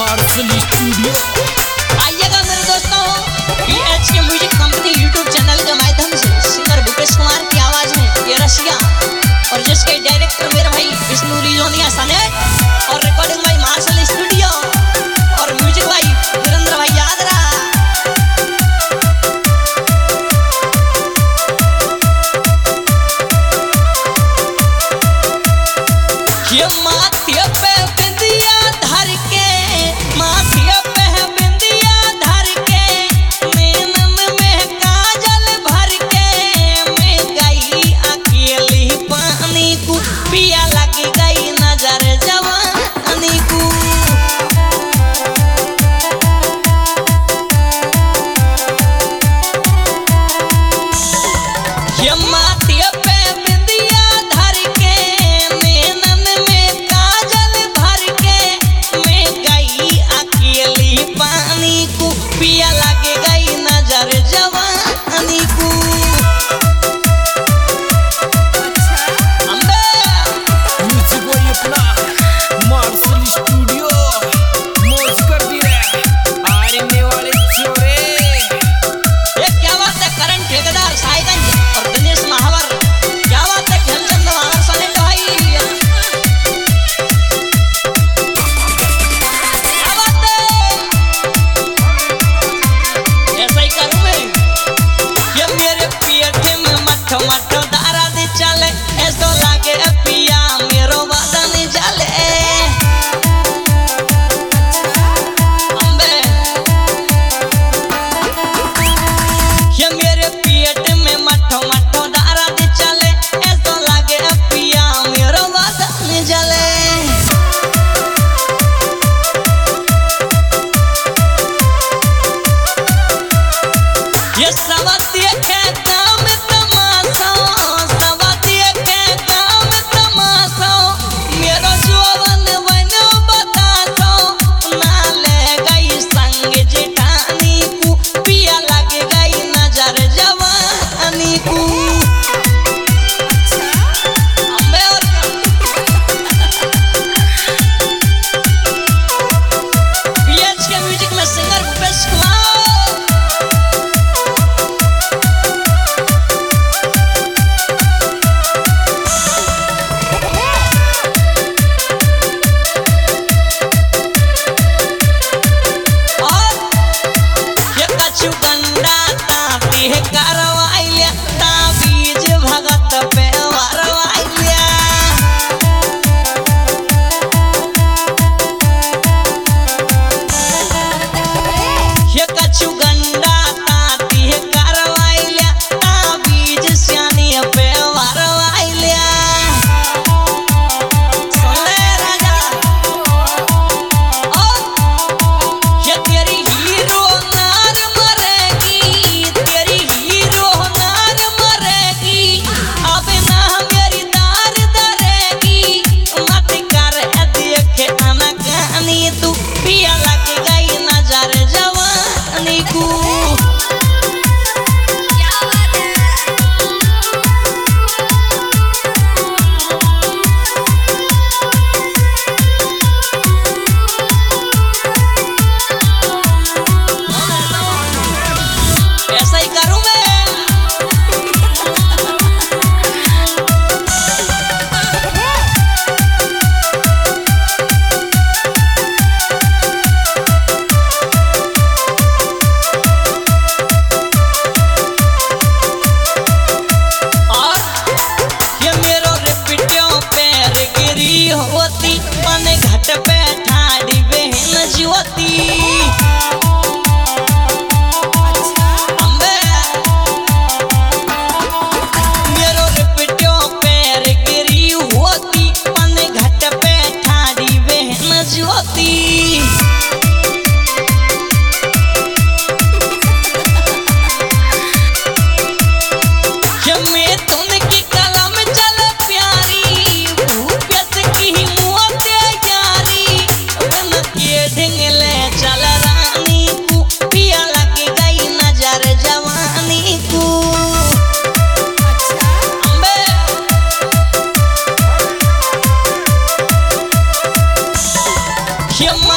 Marshal studio. आइएगा मेरे दोस्तों, PH के म्यूजिक कंपनी यूट्यूब चैनल के माध्यम से सिंगर भूपेश कुमार की आवाज में ये रसिया और जिसके डायरेक्टर मेरे भाई विष्णु रिजोनिया सने और रिकॉर्डिंग भाई मार्शल स्टूडियो और म्यूजिक भाई वीरेंद्र भाई याद रहा। ये माथे पे बिंदिया धर के, माथे पे बिंदिया धर के, नैनन में काजल भर के, मैं गई अकेली पानी को, पिया लग गई नजर जवानी को। ये माथे पे बिंदिया धर के, नैनन में काजल भर के, मैं गई अकेली पानी को, पिया लग गई नजर जवानी को। म्यूजिक वही अपना मार्शल स्टूडियो मौज कर दिया आरने वाले चोरे। ये क्या बात है, करण ठेकेदार साईगंज और दिनेश महावर, क्या बात है, खेमचंद महावर सने का भाई, क्या बात है, ऐसा ही करूं मैं। ये मेरे पेट में मठो मठो दारा दे चले, ऐसो लागे पिया मेरो बदन जले। अम्बे ये मेरे पेट में मठो मठो दारा दे चले, ऐसो लागे पिया मेरो बदन जले। ये सब देखे काम तमाशा, सब देखे काम तमाशा, मेरो जोवन बनो बतासो, ना ले गई संग जेठानी को, पिया लग गई नजर जवानी को। अम्बे और PH के म्यूजिक में सिंगर भूपेश कुमार। ये कछु गंडा तापी है करवाइल्या, ताबीज भगत पे वरवाइल्या। ये कछु गंडा तापी है करवाइल्या, ताबीज सियानी पे वरवाइल्या। सुन ले राजा, ये तेरी हीरो नार मरेगी, तेरी हीरो नार मरेगी, अब ना मेरी दार दरेगी, मत कर देखे अनकानी तू, पिया लग गई नजर जवानी को। ऐसा ही करूं मैं। और ये मेरो रिपिटियों पैर गिरी होती, मन घट पे ठाड़ी बहन ज्योति। अम्बे मेरो रिपिटियों पैर गिरी होती, मन घट पे ठाड़ी बहन ज्योति। ये मैं तुमकी कलम चल प्यारी, भूपेश की मोते यारी, बन के ढिंगले चल रानी को, पिया लग गई नजर जवानी को। अम्बे ये